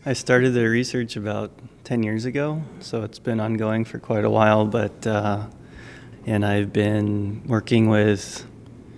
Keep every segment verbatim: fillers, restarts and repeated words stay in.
I started the research about ten years ago, so it's been ongoing for quite a while, but uh, and I've been working with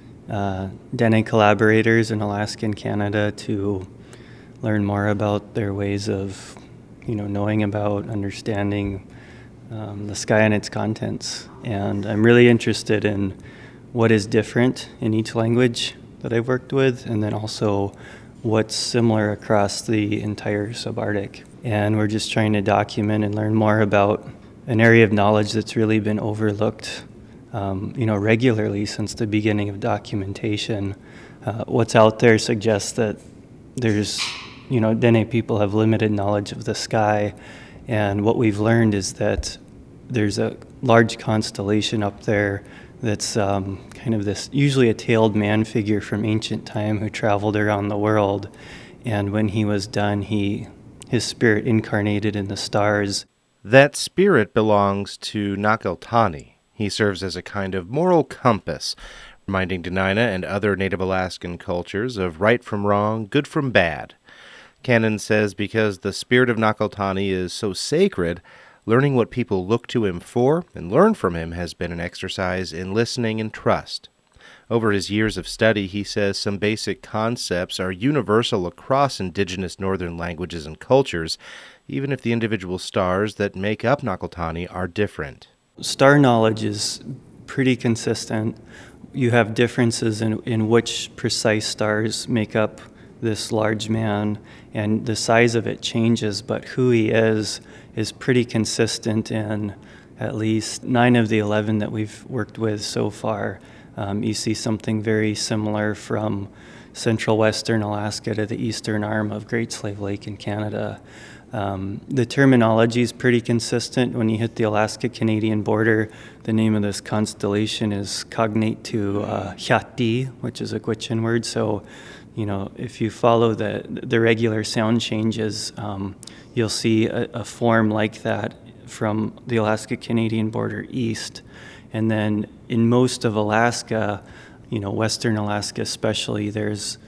uh, Dene collaborators in Alaska and Canada to learn more about their ways of, you know, knowing about, understanding um, the sky and its contents. And I'm really interested in what is different in each language that I've worked with, and then also what's similar across the entire subarctic. And we're just trying to document and learn more about an area of knowledge that's really been overlooked um, you know, regularly since the beginning of documentation. Uh, what's out there suggests that there's, you know, Dene people have limited knowledge of the sky, and what we've learned is that there's a large constellation up there that's um, kind of this, usually a tailed man figure from ancient time who traveled around the world. And when he was done, he his spirit incarnated in the stars. That spirit belongs to Nacaltani. He serves as a kind of moral compass, reminding Dena'ina and other Native Alaskan cultures of right from wrong, good from bad. Cannon says because the spirit of Nacaltani is so sacred, learning what people look to him for and learn from him has been an exercise in listening and trust. Over his years of study, he says some basic concepts are universal across indigenous northern languages and cultures, even if the individual stars that make up Nacaltani are different. Star knowledge is pretty consistent. You have differences in, in which precise stars make up this large man, and the size of it changes, but who he is is pretty consistent in at least nine of the eleven that we've worked with so far. Um, you see something very similar from central western Alaska to the eastern arm of Great Slave Lake in Canada. Um, the terminology is pretty consistent. When you hit the Alaska-Canadian border, the name of this constellation is cognate to uh, Hjati, which is a Gwich'in word. So, you know, if you follow the the regular sound changes, um, you'll see a, a form like that from the Alaska-Canadian border east. And then in most of Alaska, you know, western Alaska especially, there's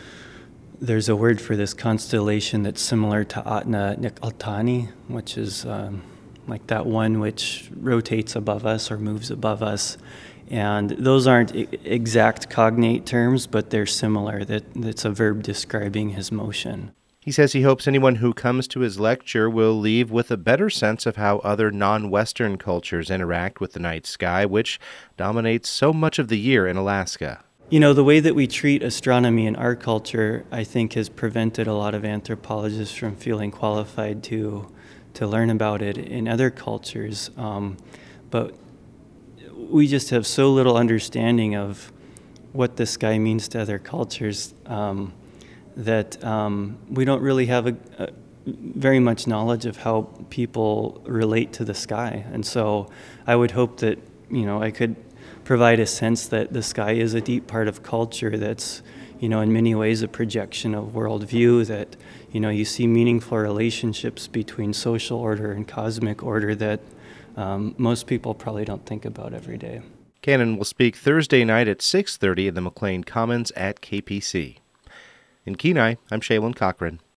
there's a word for this constellation that's similar to Atna Nacaltani, which is um, like that one which rotates above us or moves above us. And those aren't I- exact cognate terms, but they're similar. That That's a verb describing his motion. He says he hopes anyone who comes to his lecture will leave with a better sense of how other non-Western cultures interact with the night sky, which dominates so much of the year in Alaska. You know, the way that we treat astronomy in our culture, I think, has prevented a lot of anthropologists from feeling qualified to to learn about it in other cultures. Um, but we just have so little understanding of what the sky means to other cultures um, that um, we don't really have a, a very much knowledge of how people relate to the sky. And so I would hope that, you know, I could provide a sense that the sky is a deep part of culture that's, you know, in many ways a projection of worldview, that, you know, you see meaningful relationships between social order and cosmic order that um, most people probably don't think about every day. Cannon will speak Thursday night at six thirty in the McLean Commons at K P C. In Kenai, I'm Shaylin Cochran.